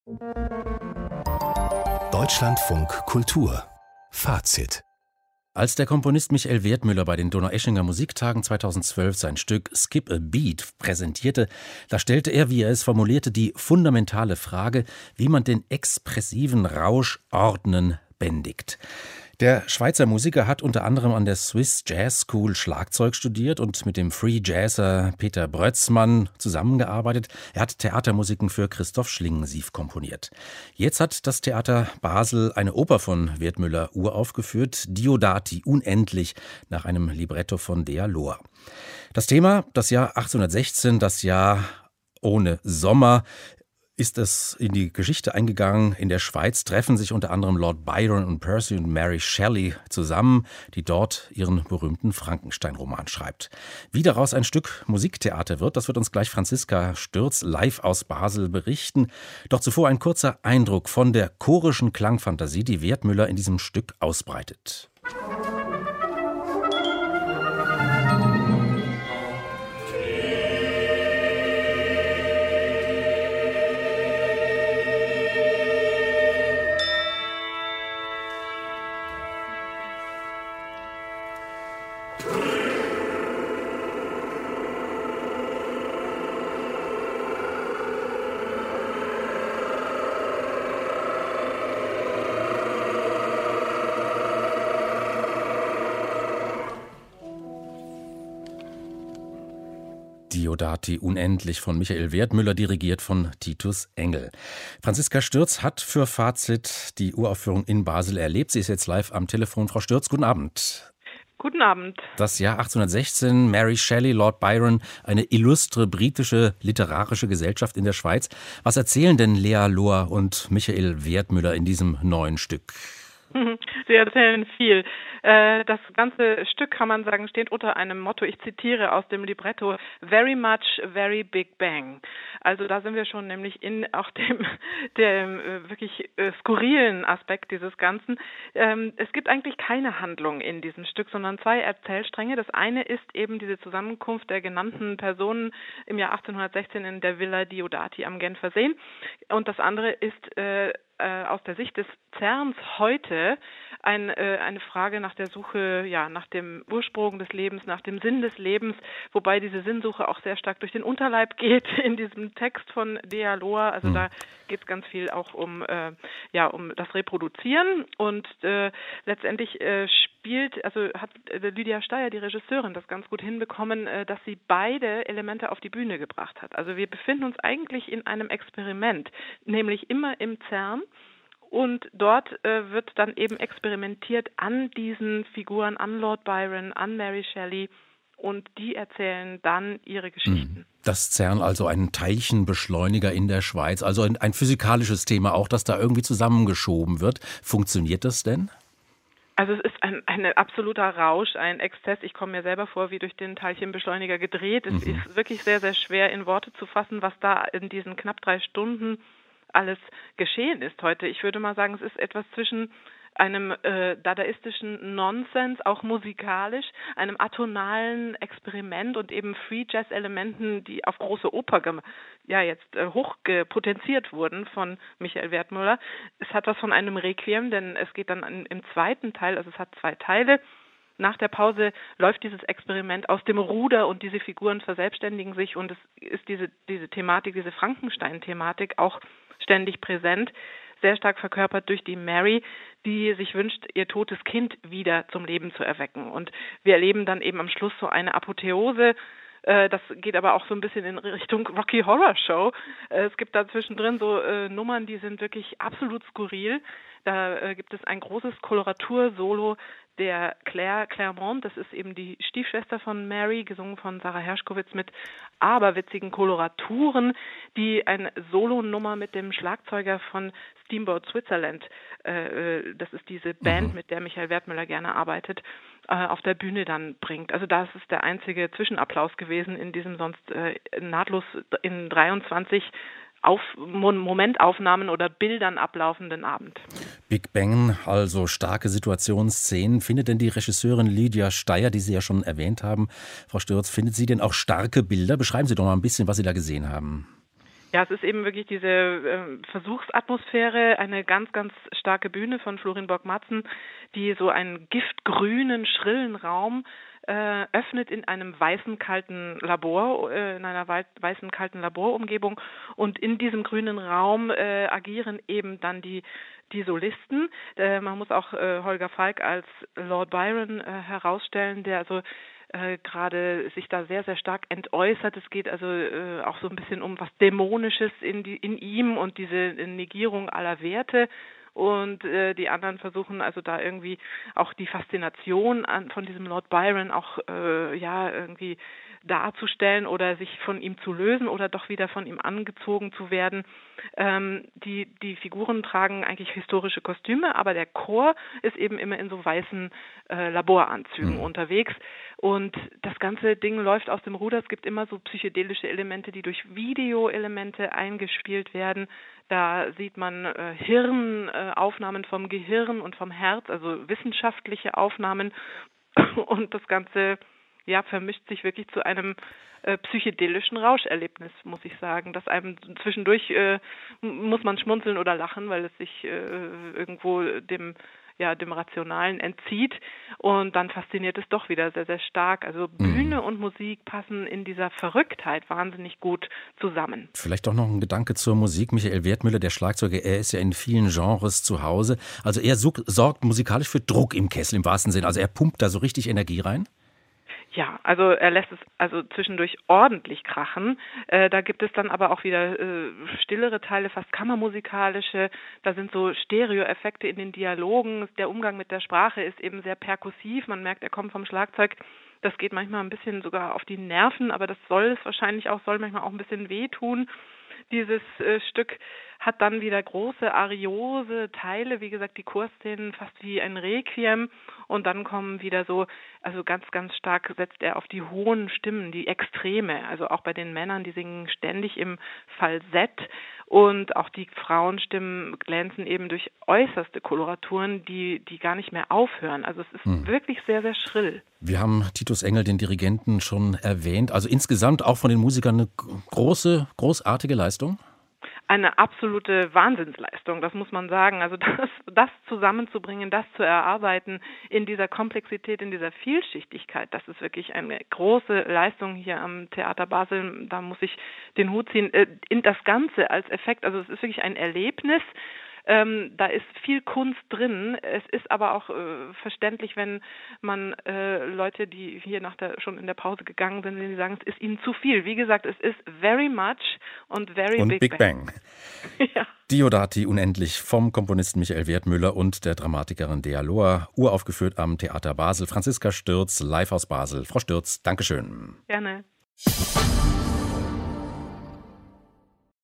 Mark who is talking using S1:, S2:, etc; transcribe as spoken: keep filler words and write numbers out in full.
S1: Deutschlandfunk Kultur Fazit.
S2: Als der Komponist Michael Wertmüller bei den Donaueschinger Musiktagen zweitausendzwölf sein Stück Skip a Beat präsentierte, da stellte er, wie er es formulierte, die fundamentale Frage, wie man den expressiven Rausch ordnen, bändigt. Der Schweizer Musiker hat unter anderem an der Swiss Jazz School Schlagzeug studiert und mit dem Free Jazzer Peter Brötzmann zusammengearbeitet. Er hat Theatermusiken für Christoph Schlingensief komponiert. Jetzt hat das Theater Basel eine Oper von Wertmüller uraufgeführt, Diodati, unendlich, nach einem Libretto von Dea Lohr. Das Thema, das Jahr achtzehnhundertsechzehn, das Jahr ohne Sommer, ist es in die Geschichte eingegangen. In der Schweiz treffen sich unter anderem Lord Byron und Percy und Mary Shelley zusammen, die dort ihren berühmten Frankenstein-Roman schreibt. Wie daraus ein Stück Musiktheater wird, das wird uns gleich Franziska Stürz live aus Basel berichten. Doch zuvor ein kurzer Eindruck von der chorischen Klangfantasie, die Wertmüller in diesem Stück ausbreitet. Diodati, unendlich von Michael Wertmüller, dirigiert von Titus Engel. Franziska Stürz hat für Fazit die Uraufführung in Basel erlebt. Sie ist jetzt live am Telefon. Frau Stürz, guten Abend.
S3: Guten Abend.
S2: Das Jahr achtzehnhundertsechzehn, Mary Shelley, Lord Byron, eine illustre britische literarische Gesellschaft in der Schweiz. Was erzählen denn Dea Lohr und Michael Wertmüller in diesem neuen Stück?
S3: Sie erzählen viel. Das ganze Stück, kann man sagen, steht unter einem Motto, ich zitiere aus dem Libretto, very much, very big bang. Also da sind wir schon nämlich in auch dem, dem wirklich skurrilen Aspekt dieses Ganzen. Es gibt eigentlich keine Handlung in diesem Stück, sondern zwei Erzählstränge. Das eine ist eben diese Zusammenkunft der genannten Personen im Jahr achtzehnhundertsechzehn in der Villa Diodati am Genfer See. Und das andere ist äh, aus der Sicht des CERNs heute ein, äh, eine Frage nach der Suche, ja, nach dem Ursprung des Lebens, nach dem Sinn des Lebens, wobei diese Sinnsuche auch sehr stark durch den Unterleib geht in diesem Text von Dea Lohr. Also mhm. da geht es ganz viel auch um, äh, ja, um das Reproduzieren und äh, letztendlich äh, spielt, also hat äh, Lydia Steyer, die Regisseurin, das ganz gut hinbekommen, äh, dass sie beide Elemente auf die Bühne gebracht hat. Also wir befinden uns eigentlich in einem Experiment, nämlich immer im CERN. Und dort äh, wird dann eben experimentiert an diesen Figuren, an Lord Byron, an Mary Shelley, und die erzählen dann ihre Geschichten.
S2: Das CERN, also ein Teilchenbeschleuniger in der Schweiz, also ein, ein physikalisches Thema auch, das da irgendwie zusammengeschoben wird. Funktioniert das denn?
S3: Also es ist ein, ein absoluter Rausch, ein Exzess. Ich komme mir selber vor, wie durch den Teilchenbeschleuniger gedreht. Es mhm. ist wirklich sehr, sehr schwer in Worte zu fassen, was da in diesen knapp drei Stunden alles geschehen ist heute. Ich würde mal sagen, es ist etwas zwischen einem äh, dadaistischen Nonsens, auch musikalisch, einem atonalen Experiment und eben Free-Jazz-Elementen, die auf große Oper ja jetzt äh, hoch potenziert wurden von Michael Wertmüller. Es hat was von einem Requiem, denn es geht dann an, im zweiten Teil, also es hat zwei Teile. Nach der Pause läuft dieses Experiment aus dem Ruder und diese Figuren verselbstständigen sich und es ist diese, diese Thematik, diese Frankenstein-Thematik auch ständig präsent, sehr stark verkörpert durch die Mary, die sich wünscht, ihr totes Kind wieder zum Leben zu erwecken. Und wir erleben dann eben am Schluss so eine Apotheose. Das geht aber auch so ein bisschen in Richtung Rocky Horror Show. Es gibt da zwischendrin so Nummern, die sind wirklich absolut skurril. Da gibt es ein großes Koloratur-Solo der Claire Claremont, das ist eben die Stiefschwester von Mary, gesungen von Sarah Hershkowitz mit aberwitzigen Koloraturen, die eine Solonummer mit dem Schlagzeuger von Steamboat Switzerland, äh, das ist diese Band, mhm. mit der Michael Wertmüller gerne arbeitet, äh, auf der Bühne dann bringt. Also das ist der einzige Zwischenapplaus gewesen in diesem sonst äh, nahtlos in dreiundzwanzig Auf Momentaufnahmen oder Bildern ablaufenden Abend.
S2: Big Bang, also starke Situationsszenen. Findet denn die Regisseurin Lydia Steyer, die Sie ja schon erwähnt haben, Frau Stürz, findet sie denn auch starke Bilder? Beschreiben Sie doch mal ein bisschen, was Sie da gesehen haben.
S3: Ja, es ist eben wirklich diese äh, Versuchsatmosphäre, eine ganz, ganz starke Bühne von Florin Borg-Madsen, die so einen giftgrünen, schrillen Raum äh, öffnet in einem weißen, kalten Labor, äh, in einer wei- weißen, kalten Laborumgebung. Und in diesem grünen Raum äh, agieren eben dann die die Solisten. Äh, man muss auch äh, Holger Falk als Lord Byron äh, herausstellen, der also äh, gerade sich da sehr, sehr stark entäußert. Es geht also äh, auch so ein bisschen um was Dämonisches in, die, in ihm und diese Negierung aller Werte. Und äh, die anderen versuchen also da irgendwie auch die Faszination an, von diesem Lord Byron auch äh, ja irgendwie darzustellen oder sich von ihm zu lösen oder doch wieder von ihm angezogen zu werden. Ähm, die, die Figuren tragen eigentlich historische Kostüme, aber der Chor ist eben immer in so weißen äh, Laboranzügen mhm. unterwegs. Und das ganze Ding läuft aus dem Ruder. Es gibt immer so psychedelische Elemente, die durch Videoelemente eingespielt werden. Da sieht man äh, Hirnaufnahmen äh, vom Gehirn und vom Herz, also wissenschaftliche Aufnahmen. Und das Ganze ja, vermischt sich wirklich zu einem äh, psychedelischen Rauscherlebnis, muss ich sagen. Dass einem zwischendurch äh, muss man schmunzeln oder lachen, weil es sich äh, irgendwo dem ja, dem Rationalen entzieht und dann fasziniert es doch wieder sehr, sehr stark. Also Bühne mhm. und Musik passen in dieser Verrücktheit wahnsinnig gut zusammen.
S2: Vielleicht auch noch ein Gedanke zur Musik. Michael Wertmüller, der Schlagzeuger, er ist ja in vielen Genres zu Hause. Also er sorgt musikalisch für Druck im Kessel im wahrsten Sinne. Also er pumpt da so richtig Energie rein?
S3: Ja, also er lässt es also zwischendurch ordentlich krachen. Äh, da gibt es dann aber auch wieder äh, stillere Teile, fast kammermusikalische. Da sind so Stereoeffekte in den Dialogen. Der Umgang mit der Sprache ist eben sehr perkussiv. Man merkt, er kommt vom Schlagzeug. Das geht manchmal ein bisschen sogar auf die Nerven, aber das soll es wahrscheinlich auch, soll manchmal auch ein bisschen wehtun. Dieses äh, Stück hat dann wieder große ariose Teile, wie gesagt, die Chorszenen fast wie ein Requiem und dann kommen wieder so, also ganz, ganz stark setzt er auf die hohen Stimmen, die Extreme, also auch bei den Männern, die singen ständig im Falsett und auch die Frauenstimmen glänzen eben durch äußerste Koloraturen, die, die gar nicht mehr aufhören. Also es ist hm. wirklich sehr, sehr schrill.
S2: Wir haben Titus Engel, den Dirigenten, schon erwähnt. Also insgesamt auch von den Musikern eine große, großartige Leistung?
S3: Eine absolute Wahnsinnsleistung, das muss man sagen. Also das, das zusammenzubringen, das zu erarbeiten in dieser Komplexität, in dieser Vielschichtigkeit, das ist wirklich eine große Leistung hier am Theater Basel. Da muss ich den Hut ziehen. In das Ganze als Effekt, also es ist wirklich ein Erlebnis. Ähm, da ist viel Kunst drin. Es ist aber auch äh, verständlich, wenn man äh, Leute, die hier nach der, schon in der Pause gegangen sind, die sagen, es ist ihnen zu viel. Wie gesagt, es ist very much und very
S2: und
S3: Big,
S2: Big Bang.
S3: Bang. Ja.
S2: Diodati unendlich vom Komponisten Michael Wertmüller und der Dramatikerin Dea Lohr, uraufgeführt am Theater Basel. Franziska Stürz, live aus Basel. Frau Stürz, Dankeschön.
S3: Gerne.